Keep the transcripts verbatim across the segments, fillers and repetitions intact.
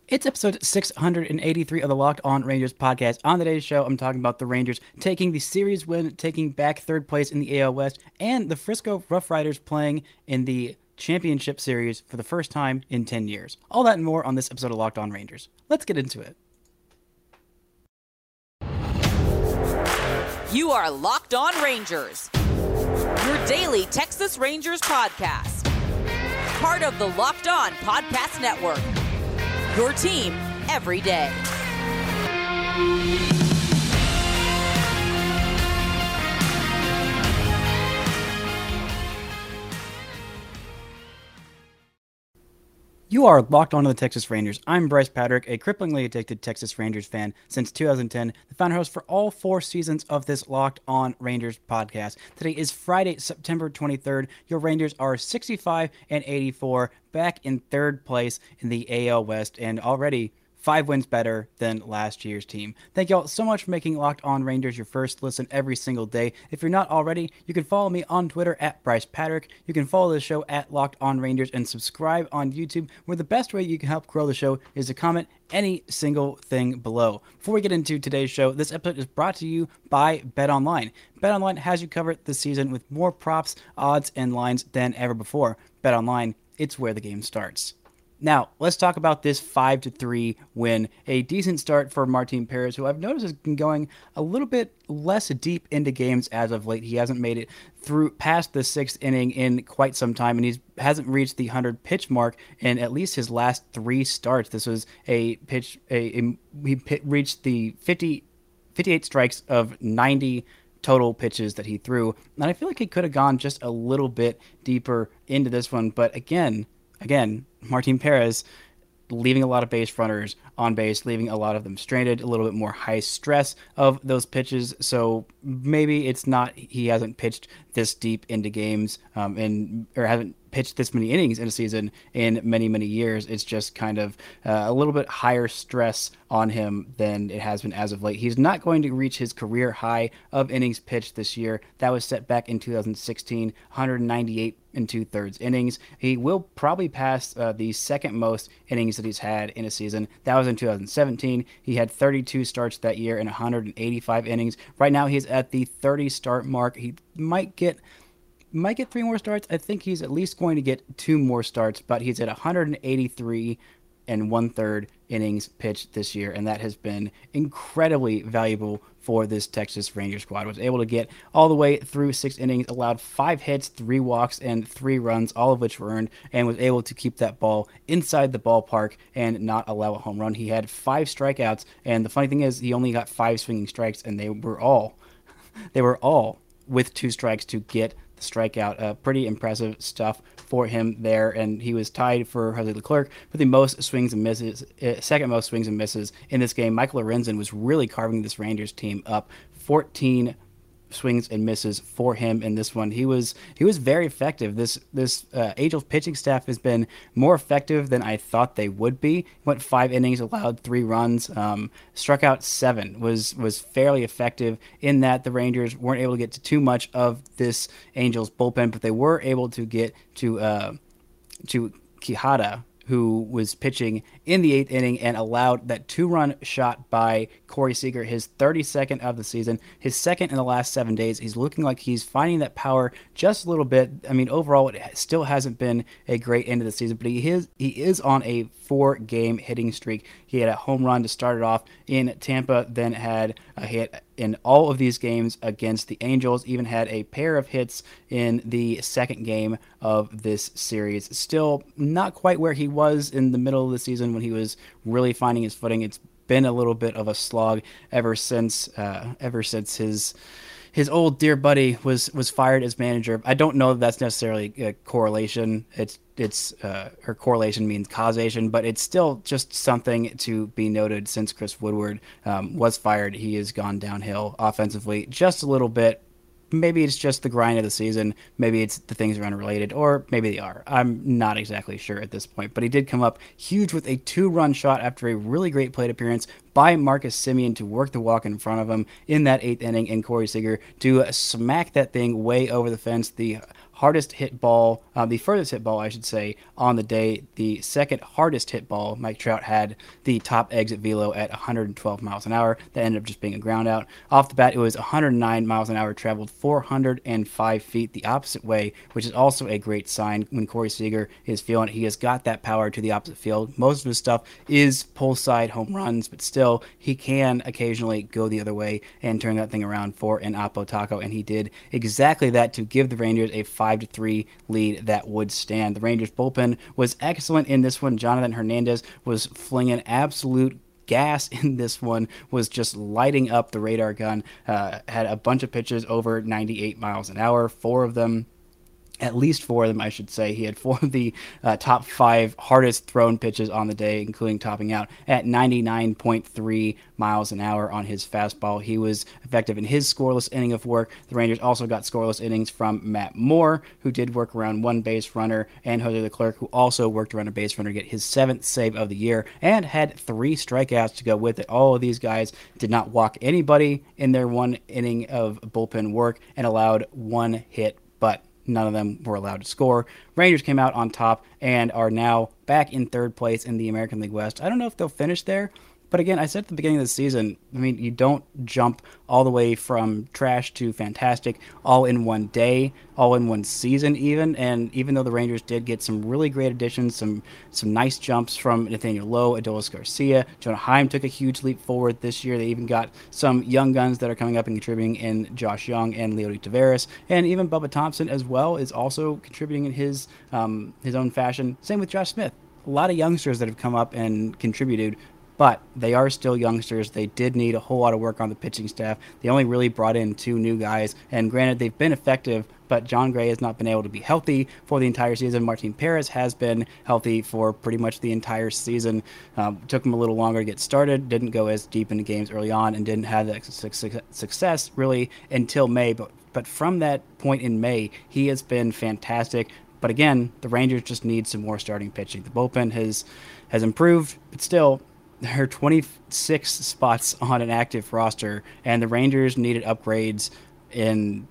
It's episode six hundred eighty-three of the Locked On Rangers podcast. On today's show, I'm talking about the Rangers taking the series win, taking back third place in the A L West, and the Frisco Rough Riders playing in the championship series for the first time in ten years. All that and more on this episode of Locked On Rangers. Let's get into it. You are Locked On Rangers, your daily Texas Rangers podcast. Part of the Locked On Podcast Network. Your team every day. You are locked onto the Texas Rangers. I'm Bryce Patrick, a cripplingly addicted Texas Rangers fan since two thousand ten, the founder host for all four seasons of this Locked On Rangers podcast. Today is Friday, September twenty-third. Your Rangers are sixty-five and eighty-four, back in third place in the A L West, and already five wins better than last year's team. Thank y'all so much for making Locked On Rangers your first listen every single day. If you're not already, you can follow me on Twitter at Bryce Patrick. You can follow the show at Locked On Rangers and subscribe on YouTube, where the best way you can help grow the show is to comment any single thing below. Before we get into today's show, this episode is brought to you by BetOnline. BetOnline has you covered this season with more props, odds, and lines than ever before. BetOnline, it's where the game starts. Now, let's talk about this five to three win. A decent start for Martin Perez, who I've noticed has been going a little bit less deep into games as of late. He hasn't made it through past the sixth inning in quite some time, and he hasn't reached the one hundred pitch mark in at least his last three starts. This was a pitch, a, a he pit, reached the fifty, fifty-eight strikes of ninety total pitches that he threw, and I feel like he could have gone just a little bit deeper into this one, but again, Again, Martin Perez leaving a lot of base runners on base, leaving a lot of them stranded, a little bit more high stress of those pitches. So maybe it's not, he hasn't pitched this deep into games um, and or hasn't pitched this many innings in a season in many, many years. It's just kind of uh, a little bit higher stress on him than it has been as of late. He's not going to reach his career high of innings pitched this year. That was set back in two thousand sixteen, one hundred ninety-eight and two thirds innings. He will probably pass uh, the second most innings that he's had in a season. That was in two thousand seventeen. He had thirty-two starts that year and one hundred eighty-five innings. Right now he's at the thirty start mark. He might get might get three more starts. I think he's at least going to get two more starts, but he's at one hundred eighty-three and one third innings pitched this year, and that has been incredibly valuable for this Texas Ranger squad. Was able to get all the way through six innings, allowed five hits, three walks, and three runs, all of which were earned, and was able to keep that ball inside the ballpark and not allow a home run. He had five strikeouts, and the funny thing is he only got five swinging strikes, and they were all they were all with two strikes to get the strikeout. Uh, pretty impressive stuff for him there, and he was tied for Jose Leclerc for the most swings and misses, uh, second most swings and misses in this game. Michael Lorenzen was really carving this Rangers team up. fourteen swings and misses for him in this one. He was he was very effective. This this uh, Angels pitching staff has been more effective than I thought they would be. Went five innings, allowed three runs, um, struck out seven. Was was fairly effective in that. The Rangers weren't able to get to too much of this Angels bullpen, but they were able to get to uh, to Quijada, who was pitching in the eighth inning and allowed that two-run shot by Corey Seager, his thirty-second of the season, his second in the last seven days. He's looking like he's finding that power just a little bit. I mean, overall, it still hasn't been a great end of the season, but he is he is on a four-game hitting streak. He had a home run to start it off in Tampa, then had a hit in all of these games against the Angels, even had a pair of hits in the second game of this series. Still not quite where he was in the middle of the season when he was really finding his footing. It's been a little bit of a slog ever since uh, ever since his his old dear buddy was was fired as manager. I don't know if that's necessarily a correlation. It's it's uh, or correlation means causation, but it's still just something to be noted. Since Chris Woodward um, was fired, he has gone downhill offensively just a little bit. Maybe it's just the grind of the season. Maybe it's the things are unrelated, or maybe they are. I'm not exactly sure at this point, but he did come up huge with a two-run shot after a really great plate appearance by Marcus Semien to work the walk in front of him in that eighth inning, and Corey Seager to smack that thing way over the fence. The hardest hit ball, uh, the furthest hit ball, I should say, on the day. The second hardest hit ball, Mike Trout had the top exit velo at one hundred twelve miles an hour. That ended up just being a ground out. Off the bat, it was one hundred nine miles an hour, traveled four hundred five feet the opposite way, which is also a great sign when Corey Seager is feeling it. He has got that power to the opposite field. Most of his stuff is pull side home runs, but still, he can occasionally go the other way and turn that thing around for an Oppo Taco, and he did exactly that to give the Rangers a five to three lead that would stand. The Rangers bullpen was excellent in this one. Jonathan Hernandez was flinging absolute gas in this one, was just lighting up the radar gun, uh, had a bunch of pitches over ninety-eight miles an hour, four of them At least four of them, I should say. He had four of the uh, top five hardest thrown pitches on the day, including topping out at ninety-nine point three miles an hour on his fastball. He was effective in his scoreless inning of work. The Rangers also got scoreless innings from Matt Moore, who did work around one base runner, and Jose Leclerc, who also worked around a base runner to get his seventh save of the year and had three strikeouts to go with it. All of these guys did not walk anybody in their one inning of bullpen work and allowed one hit, but none of them were allowed to score. Rangers came out on top and are now back in third place in the American League West. I don't know if they'll finish there, but again, I said at the beginning of the season, I mean, you don't jump all the way from trash to fantastic all in one day, all in one season even. And even though the Rangers did get some really great additions, some some nice jumps from Nathaniel Lowe, Adolis Garcia, Jonah Heim took a huge leap forward this year. They even got some young guns that are coming up and contributing in Josh Young and Leody Taveras. And even Bubba Thompson as well is also contributing in his um, his own fashion. Same with Josh Smith. A lot of youngsters that have come up and contributed, but they are still youngsters. They did need a whole lot of work on the pitching staff. They only really brought in two new guys, and granted, they've been effective, but John Gray has not been able to be healthy for the entire season. Martin Perez has been healthy for pretty much the entire season. Um, took him a little longer to get started, didn't go as deep into games early on, and didn't have that success really until May. But, but from that point in May, he has been fantastic. But again, the Rangers just need some more starting pitching. The bullpen has has improved, but still, there are twenty-six spots on an active roster, and the Rangers needed upgrades in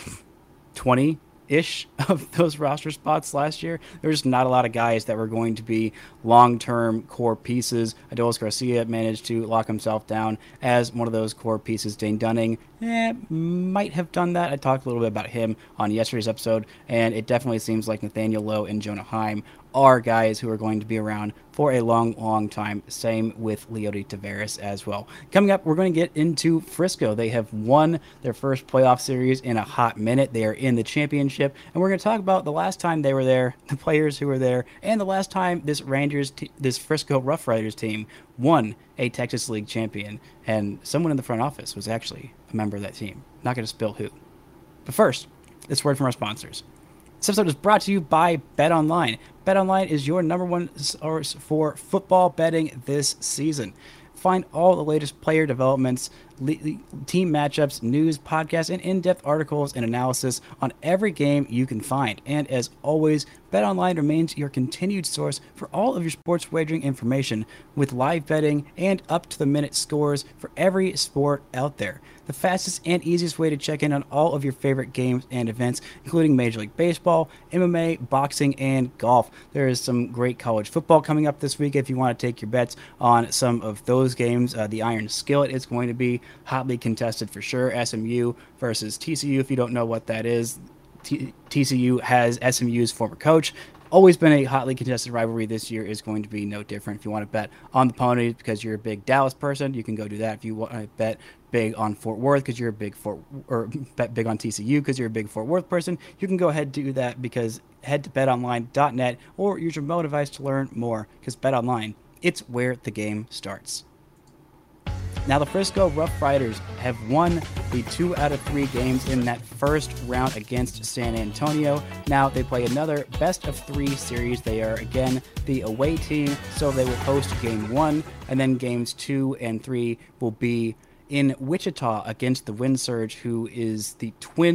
twenty-ish of those roster spots last year. There's not a lot of guys that were going to be long-term core pieces. Adolis Garcia managed to lock himself down as one of those core pieces. Dane Dunning eh, might have done that. I talked a little bit about him on yesterday's episode, and it definitely seems like Nathaniel Lowe and Jonah Heim are guys who are going to be around for a long, long time. Same with Leody Taveras as well. Coming up, we're going to get into Frisco. They have won their first playoff series in a hot minute. They are in the championship, and we're going to talk about the last time they were there, the players who were there, and the last time this Rangers, t- this Frisco Rough Riders team won a Texas League champion. And someone in the front office was actually a member of that team. Not going to spill who. But first, this word from our sponsors. This episode is brought to you by BetOnline. BetOnline is your number one source for football betting this season. Find all the latest player developments, le- team matchups, news, podcasts, and in-depth articles and analysis on every game you can find. And as always, BetOnline remains your continued source for all of your sports wagering information with live betting and up-to-the-minute scores for every sport out there. The fastest and easiest way to check in on all of your favorite games and events, including Major League Baseball, M M A, boxing, and golf. There is some great college football coming up this week if you want to take your bets on some of those games. Uh, the Iron Skillet is going to be hotly contested for sure. S M U versus T C U, if you don't know what that is. T- TCU has S M U's former coach. Always been a hotly contested rivalry. This year is going to be no different. If you want to bet on the Ponies because you're a big Dallas person, you can go do that. If you want to bet big on Fort Worth because you're a big Fort, or bet big on T C U because you're a big Fort Worth person, you can go ahead and do that because head to bet online dot net or use your mobile device to learn more because BetOnline, it's where the game starts. Now, the Frisco Rough Riders have won the two out of three games in that first round against San Antonio. Now, they play another best of three series. They are, again, the away team, so they will host game one, and then games two and three will be in Wichita against the Wind Surge, who is the Twins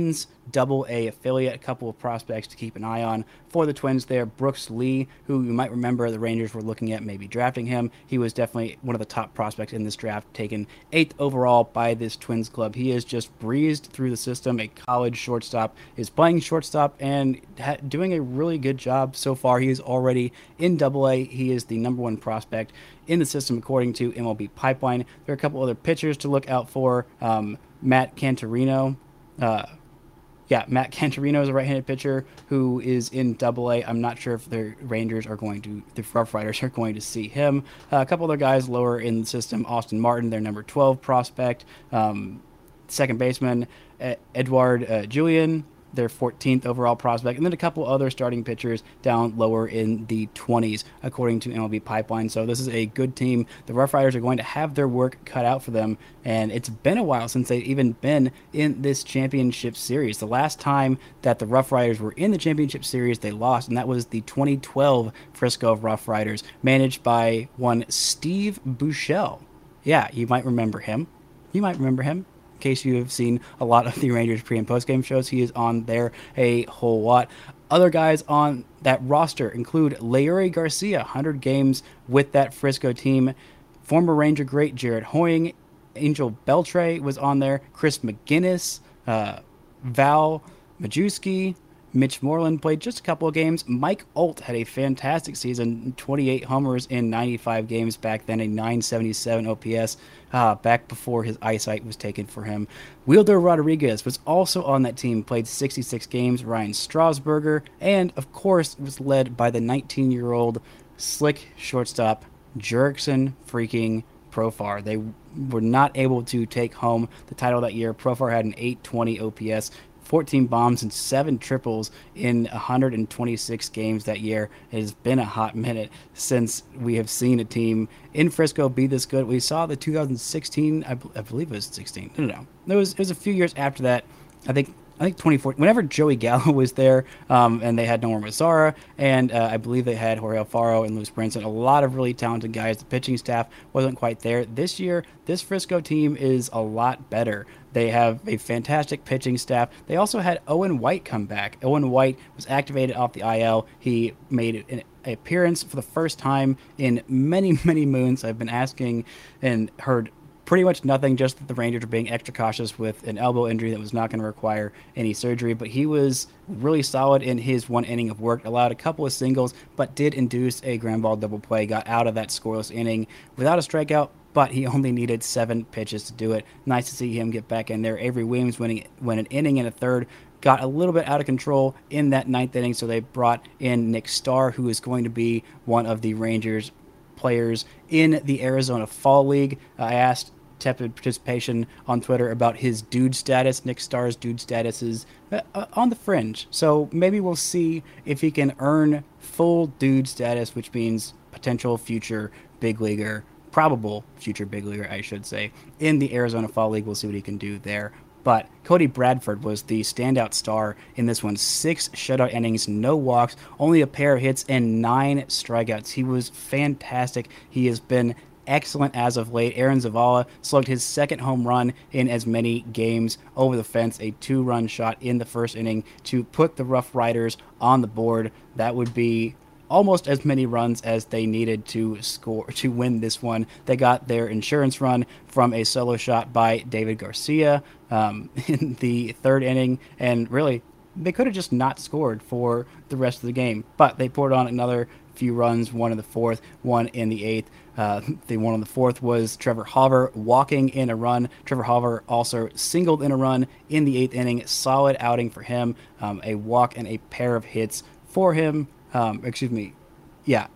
double A affiliate. A couple of prospects to keep an eye on for the Twins there. Brooks Lee, who you might remember the Rangers were looking at maybe drafting him. He was definitely one of the top prospects in this draft, taken eighth overall by this Twins club. He has just breezed through the system. A college shortstop, is playing shortstop and ha- doing a really good job so far. He is already in double A. He is the number one prospect in the system according to M L B Pipeline. There are a couple other pitchers to look out for. Um, Matt Cantorino, uh, Yeah, Matt Cantorino is a right-handed pitcher who is in Double A. I'm not sure if the Rangers are going to, the Rough Riders are going to see him. Uh, a couple other guys lower in the system: Austin Martin, their number twelve prospect, um, second baseman Edward uh, Julian, their fourteenth overall prospect, and then a couple other starting pitchers down lower in the twenties, according to M L B Pipeline. So this is a good team. The Rough Riders are going to have their work cut out for them, and it's been a while since they've even been in this championship series. The last time that the Rough Riders were in the championship series, they lost, and that was the twenty twelve Frisco Rough Riders, managed by one Steve Buechele. Yeah, you might remember him. You might remember him. In case you have seen a lot of the Rangers pre- and post-game shows, he is on there a whole lot. Other guys on that roster include Leury Garcia, one hundred games with that Frisco team. Former Ranger great Jared Hoying, Angel Beltre was on there. Chris McGinnis, uh, Val Majewski, Mitch Moreland played just a couple of games. Mike Alt had a fantastic season, twenty-eight homers in ninety-five games back then, a nine seventy-seven O P S uh, back before his eyesight was taken for him. Wilder Rodriguez was also on that team, played sixty-six games. Ryan Strasburger, and of course was led by the nineteen-year-old slick shortstop Jurickson freaking Profar. They were not able to take home the title that year. Profar had an eight twenty O P S, fourteen bombs and seven triples in one hundred twenty-six games that year. It has been a hot minute since we have seen a team in Frisco be this good. We saw the two thousand sixteen, I, b- I believe it was sixteen. No, no, no. It was, it was a few years after that. I think I think twenty fourteen, whenever Joey Gallo was there, um, and they had Nomar Mazara, and uh, I believe they had Jorge Alfaro and Luis Brinson, a lot of really talented guys. The pitching staff wasn't quite there. This year, this Frisco team is a lot better. They have a fantastic pitching staff. They also had Owen White come back. Owen White was activated off the I L. He made an appearance for the first time in many, many moons. I've been asking and heard pretty much nothing, just that the Rangers are being extra cautious with an elbow injury that was not going to require any surgery. But he was really solid in his one inning of work, allowed a couple of singles, but did induce a ground ball double play, got out of that scoreless inning without a strikeout, but he only needed seven pitches to do it. Nice to see him get back in there. Avery Williams winning, went an inning and a third, got a little bit out of control in that ninth inning, so they brought in Nick Starr, who is going to be one of the Rangers players in the Arizona Fall League. I asked tepid participation on Twitter about his dude status. Nick Starr's dude status is uh, on the fringe, so maybe we'll see if he can earn full dude status, which means potential future big leaguer, probable future big leaguer, I should say, in the Arizona Fall League. We'll see what he can do there. But Cody Bradford was the standout star in this one. Six shutout innings, no walks, only a pair of hits, and nine strikeouts. He was fantastic. He has been excellent as of late. Aaron Zavala slugged his second home run in as many games over the fence, a two-run shot in the first inning to put the Rough Riders on the board. That would be almost as many runs as they needed to score to win this one. They got their insurance run from a solo shot by David Garcia um, in the third inning, and really they could have just not scored for the rest of the game, but they poured on another few runs, one in the fourth, one in the eighth. Uh, the one on the fourth was Trevor Hauver walking in a run. Trevor Hauver also singled in a run in the eighth inning. Solid outing for him. Um, a walk and a pair of hits for him. Um, excuse me. Yeah.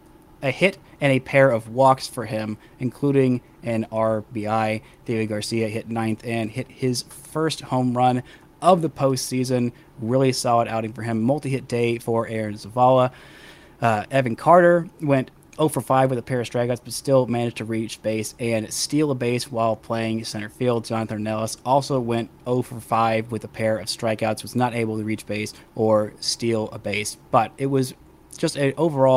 A hit and a pair of walks for him, including an R B I. David Garcia hit ninth and hit his first home run of the postseason. Really solid outing for him. Multi-hit day for Aaron Zavala. Uh, Evan Carter went oh for five with a pair of strikeouts, but still managed to reach base and steal a base while playing center field. Jonathan Nellis also went oh for five with a pair of strikeouts, was not able to reach base or steal a base. But it was just an overall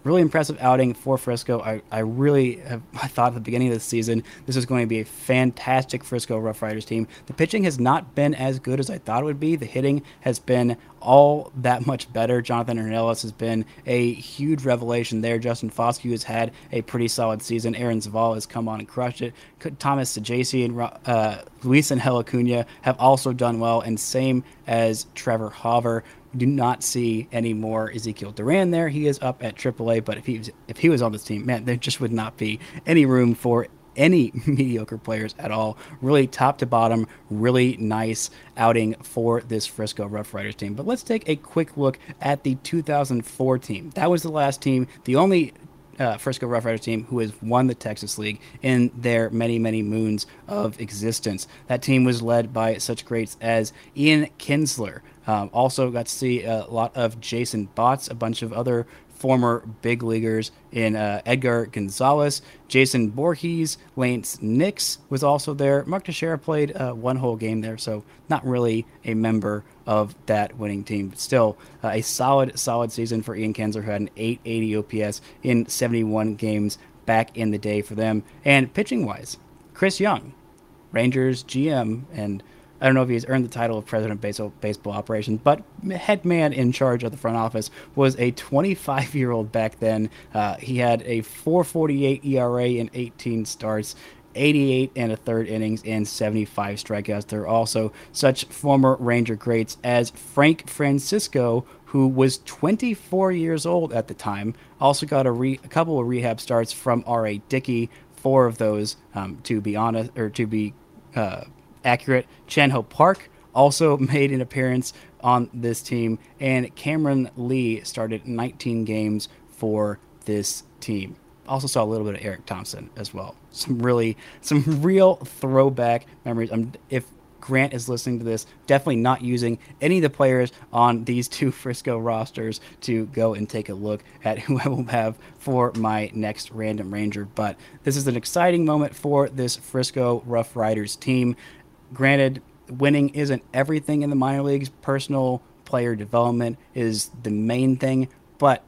really impressive outing for Frisco. I, I really have, I thought at the beginning of the season this was going to be a fantastic Frisco Rough Riders team. The pitching has not been as good as I thought it would be. The hitting has been all that much better. Jonathan Hernandez has been a huge revelation there. Justin Foscue has had a pretty solid season. Aaron Zavala has come on and crushed it. Thomas Sajaci and uh, Luis Angel Acuna have also done well, and same as Trevor Hauver. Do not see any more Ezekiel Duran there. He is up at triple A, but if he was, if he was on this team, man, there just would not be any room for any mediocre players at all. Really top to bottom, really nice outing for this Frisco Rough Riders team. But let's take a quick look at the two thousand four team. That was the last team, the only Uh, Frisco Rough Riders team who has won the Texas League in their many, many moons of existence. That team was led by such greats as Ian Kinsler. Um, also got to see a lot of Jason Botts, a bunch of other former big leaguers in uh, Edgar Gonzalez, Jason Voorhees, Lance Nix was also there. Mark Teixeira played uh, one whole game there, so not really a member of that winning team. But still, uh, a solid, solid season for Ian Kinsler, who had an eight eighty O P S in seventy-one games back in the day for them. And pitching-wise, Chris Young, Rangers G M, and I don't know if he's earned the title of president of baseball, baseball operations, but head man in charge of the front office, was a twenty-five-year-old back then. Uh, he had a four forty-eight E R A in eighteen starts, eighty-eight and a third innings, and seventy-five strikeouts. There are also such former Ranger greats as Frank Francisco, who was twenty-four years old at the time. Also got a, re- a couple of rehab starts from R A Dickey, four of those, um, to be honest, or to be uh, accurate. Chan Ho Park also made an appearance on this team, and Cameron Lee started nineteen games for this team. Also saw a little bit of Eric Thompson as well. Some really, some real throwback memories. Um, if Grant is listening to this, definitely not using any of the players on these two Frisco rosters to go and take a look at who I will have for my next Random Ranger. But this is an exciting moment for this Frisco Rough Riders team. Granted, winning isn't everything in the minor leagues. Personal player development is the main thing, but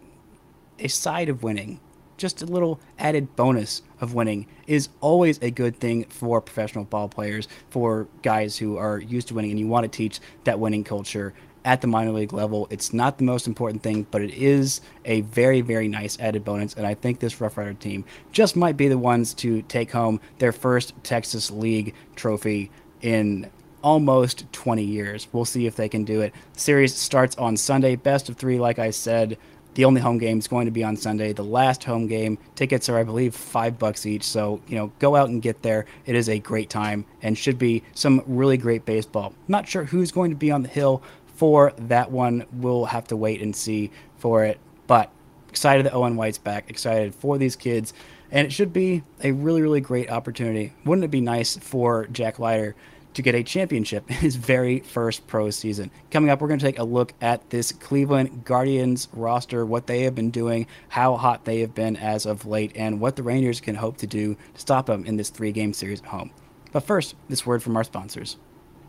a side of winning, just a little added bonus of winning, is always a good thing for professional ball players, for guys who are used to winning, and you want to teach that winning culture at the minor league level. It's not the most important thing, but it is a very, very nice added bonus, and I think this Rough Rider team just might be the ones to take home their first Texas League trophy in almost twenty years. We'll see if they can do it. The series starts on Sunday, best of three, like I said. The only home game is going to be on Sunday. The last home game, tickets are, I believe, five bucks each. So, you know, go out and get there. It is a great time and should be some really great baseball. Not sure who's going to be on the hill for that one. We'll have to wait and see for it. But excited that Owen White's back. Excited for these kids. And it should be a really, really great opportunity. Wouldn't it be nice for Jack Leiter to get a championship in his very first pro season? Coming up, we're going to take a look at this Cleveland Guardians roster, what they have been doing, how hot they have been as of late, and what the Rangers can hope to do to stop them in this three-game series at home. But first, this word from our sponsors.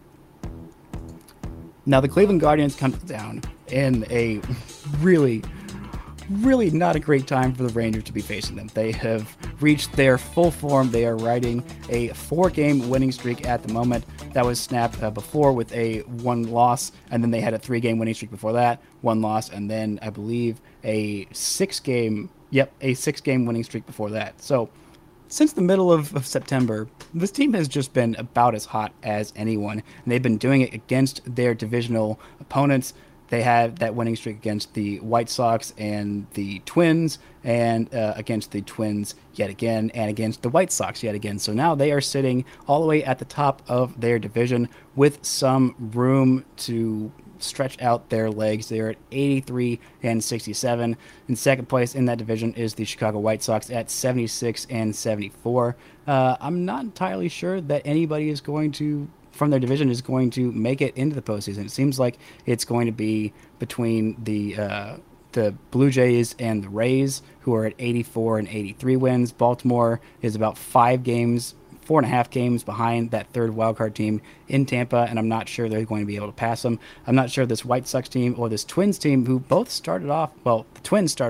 Now, the Cleveland Guardians come down in a really, really not a great time for the Rangers to be facing them. They have reached their full form. They are riding a four-game winning streak at the moment. That was snapped uh, before with a one loss, and then they had a three-game winning streak before that, one loss, and then I believe a six-game, yep, a six-game winning streak before that. So since the middle of, of September, this team has just been about as hot as anyone, and they've been doing it against their divisional opponents. They had that winning streak against the White Sox and the Twins, and uh, against the Twins yet again, and against the White Sox yet again. So now they are sitting all the way at the top of their division with some room to stretch out their legs. They're at eighty-three and sixty-seven. In second place in that division is the Chicago White Sox at seventy-six and seventy-four. Uh, I'm not entirely sure that anybody is going to from their division is going to make it into the postseason. It seems like it's going to be between the uh, the Blue Jays and the Rays, who are at eighty-four and eighty-three wins. Baltimore is about five games, four and a half games behind that third wildcard team in Tampa, and I'm not sure they're going to be able to pass them. I'm not sure this White Sox team or this Twins team, who both started off, well, the Twins started off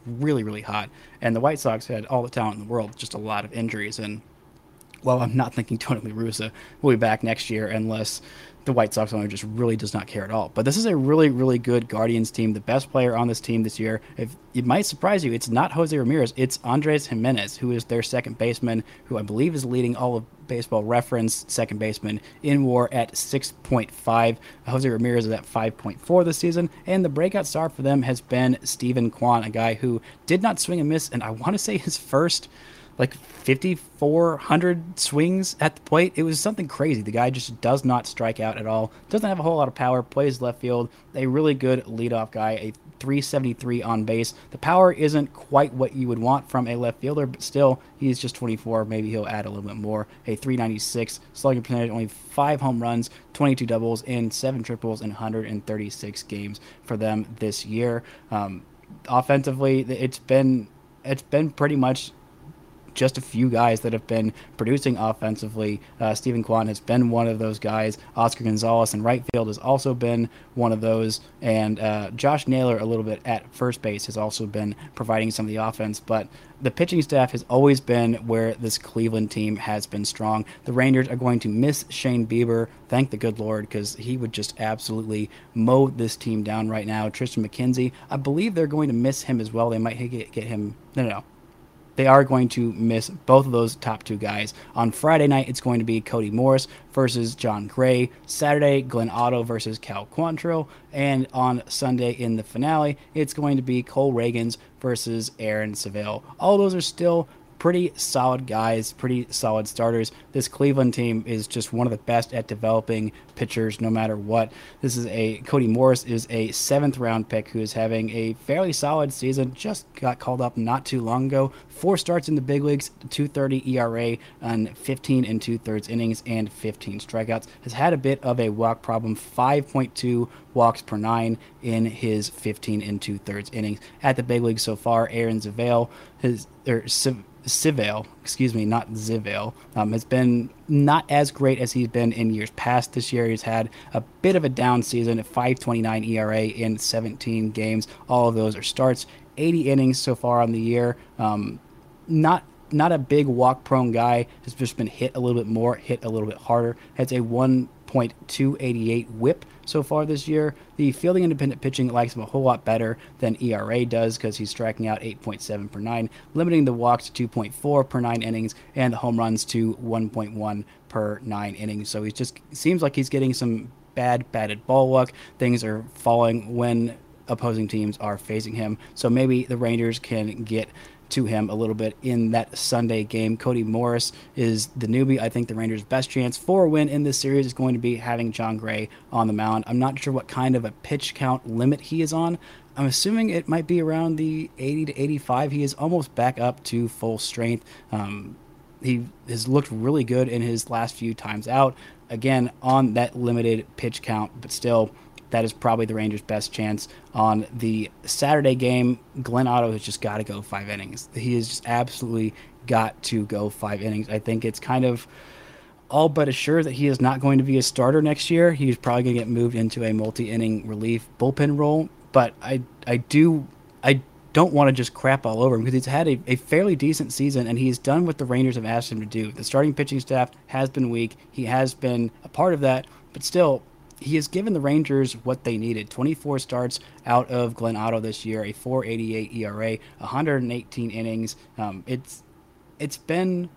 really, really hot. And the White Sox had all the talent in the world, just a lot of injuries. And well, I'm not thinking Tony La Russa will be back next year unless the White Sox owner just really does not care at all. But this is a really, really good Guardians team. The best player on this team this year, if it might surprise you, it's not Jose Ramirez, it's Andres Gimenez, who is their second baseman, who I believe is leading all of Baseball Reference second baseman in WAR at six point five. Jose Ramirez is at five point four this season, and the breakout star for them has been Steven Kwan, a guy who did not swing and miss, and I want to say his first like fifty-four hundred swings at the plate. It was something crazy. The guy just does not strike out at all. Doesn't have a whole lot of power. Plays left field. A really good leadoff guy. A three seventy-three on base. The power isn't quite what you would want from a left fielder, but still, he's just twenty-four. Maybe he'll add a little bit more. A three ninety-six slugging percentage. Only five home runs, twenty-two doubles, and seven triples in one hundred thirty-six games for them this year. Um, offensively, it's been it's been pretty much just a few guys that have been producing offensively. Uh, Steven Kwan has been one of those guys. Oscar Gonzalez in right field has also been one of those. And uh, Josh Naylor, a little bit at first base, has also been providing some of the offense. But the pitching staff has always been where this Cleveland team has been strong. The Rangers are going to miss Shane Bieber. Thank the good Lord, because he would just absolutely mow this team down right now. Tristan McKenzie, I believe they're going to miss him as well. They might get, get him. No, no, no. They are going to miss both of those top two guys. On Friday night, it's going to be Cody Morris versus John Gray. Saturday, Glenn Otto versus Cal Quantrill. And on Sunday in the finale, it's going to be Cole Ragans versus Aaron Seville. All those are still pretty solid guys, pretty solid starters. This Cleveland team is just one of the best at developing pitchers no matter what. This is a Cody Morris is a seventh round pick who is having a fairly solid season. Just got called up not too long ago. Four starts in the big leagues, two thirty E R A on fifteen and two thirds innings and fifteen strikeouts. Has had a bit of a walk problem, five point two walks per nine in his fifteen and two thirds innings at the big leagues so far. Aaron Zavale has or Civale, excuse me, not Zivale, um, has been not as great as he's been in years past. This year he's had a bit of a down season, a five twenty-nine E R A in seventeen games. All of those are starts. eighty innings so far on the year. Um, not not a big walk-prone guy. Has just been hit a little bit more, hit a little bit harder. Has a one point two eight eight whip so far this year. The fielding independent pitching likes him a whole lot better than E R A does because he's striking out eight point seven per nine, limiting the walks to two point four per nine innings and the home runs to one point one per nine innings. So he just seems like he's getting some bad batted ball luck. Things are falling when opposing teams are facing him. So maybe the Rangers can get to him a little bit in that Sunday game. Cody Morris is the newbie. I think the Rangers' best chance for a win in this series is going to be having John Gray on the mound. I'm not sure what kind of a pitch count limit he is on. I'm assuming it might be around the eighty to eighty-five. He is almost back up to full strength. Um, he has looked really good in his last few times out. Again, on that limited pitch count, but still, that is probably the Rangers' best chance. On the Saturday game, Glenn Otto has just got to go five innings. He has just absolutely got to go five innings. I think it's kind of all but assured that he is not going to be a starter next year. He's probably going to get moved into a multi-inning relief bullpen role. But I, I do, I don't want to just crap all over him because he's had a, a fairly decent season and he's done what the Rangers have asked him to do. The starting pitching staff has been weak. He has been a part of that, but still, he has given the Rangers what they needed. twenty-four starts out of Glenn Otto this year, a four eighty-eight E R A, one hundred eighteen innings. Um, it's it's been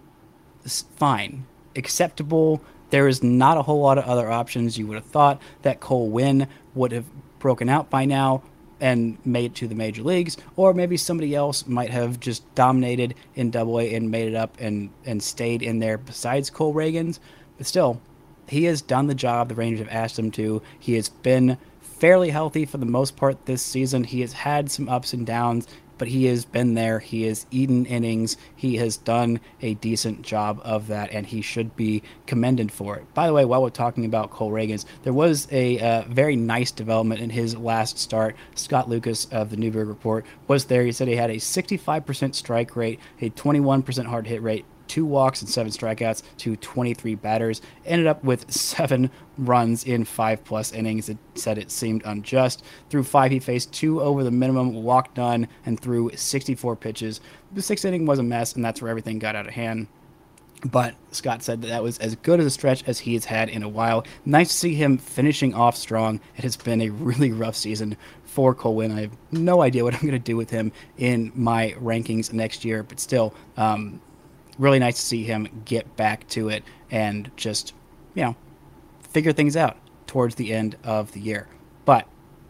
fine, acceptable. There is not a whole lot of other options. You would have thought that Cole Winn would have broken out by now and made it to the major leagues, or maybe somebody else might have just dominated in Double A and made it up and, and stayed in there besides Cole Ragans. But still, he has done the job the Rangers have asked him to. He has been fairly healthy for the most part this season. He has had some ups and downs, but he has been there. He has eaten innings. He has done a decent job of that, and he should be commended for it. By the way, while we're talking about Cole Ragans, there was a uh, very nice development in his last start. Scott Lucas of the Newberg Report was there. He said he had a sixty-five percent strike rate, a twenty-one percent hard hit rate, two walks and seven strikeouts to twenty-three batters. Ended up with seven runs in five plus innings. It said it seemed unjust. Through five, he faced two over the minimum, walked none, and threw sixty-four pitches. The sixth inning was a mess, and that's where everything got out of hand. But Scott said that that was as good as a stretch as he has had in a while. Nice to see him finishing off strong. It has been a really rough season for Cole Winn. I have no idea what I'm going to do with him in my rankings next year, but still, um, really nice to see him get back to it and just, you know, figure things out towards the end of the year. But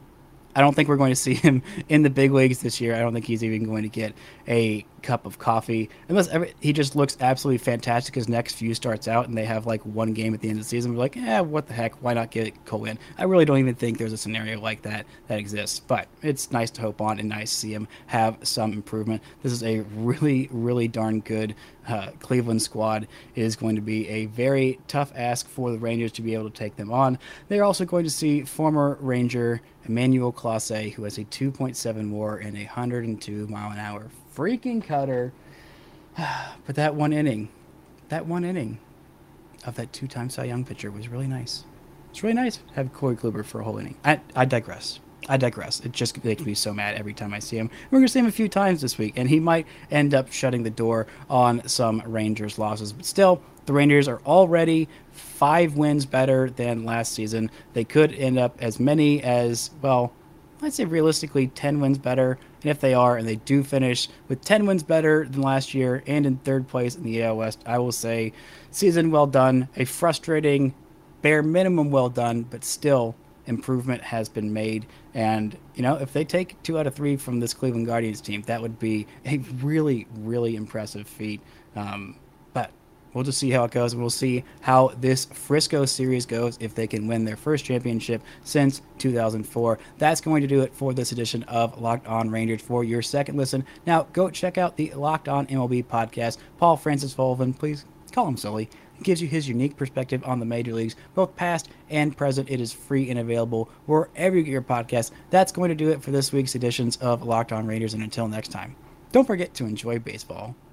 I don't think we're going to see him in the big leagues this year. I don't think he's even going to get a cup of coffee unless every, he just looks absolutely fantastic. His next few starts out and they have like one game at the end of the season. We're like, eh, what the heck? Why not get Cole in? I really don't even think there's a scenario like that that exists, but it's nice to hope on and nice to see him have some improvement. This is a really, really darn good uh, Cleveland squad. It is going to be a very tough ask for the Rangers to be able to take them on. They're also going to see former Ranger Emmanuel Clase, who has a two point seven WAR and a one hundred two mile an hour freaking cutter. But that one inning, that one inning of that two-time Cy Young pitcher was really nice. It's really nice to have Corey Kluber for a whole inning. I, I digress. I digress. It just makes me so mad every time I see him. We're going to see him a few times this week, and he might end up shutting the door on some Rangers losses. But still, the Rangers are already five wins better than last season. They could end up as many as, well, I'd say realistically ten wins better. And if they are, and they do finish with ten wins better than last year and in third place in the A L West, I will say season well done. A frustrating, bare minimum well done, but still improvement has been made. And, you know, if they take two out of three from this Cleveland Guardians team, that would be a really, really impressive feat. Um, but we'll just see how it goes, and we'll see how this Frisco series goes if they can win their first championship since two thousand four. That's going to do it for this edition of Locked On Rangers for your second listen. Now, go check out the Locked On M L B podcast. Paul Francis Sullivan, please call him Sully. He gives you his unique perspective on the major leagues, both past and present. It is free and available wherever you get your podcasts. That's going to do it for this week's editions of Locked On Rangers, and until next time, don't forget to enjoy baseball.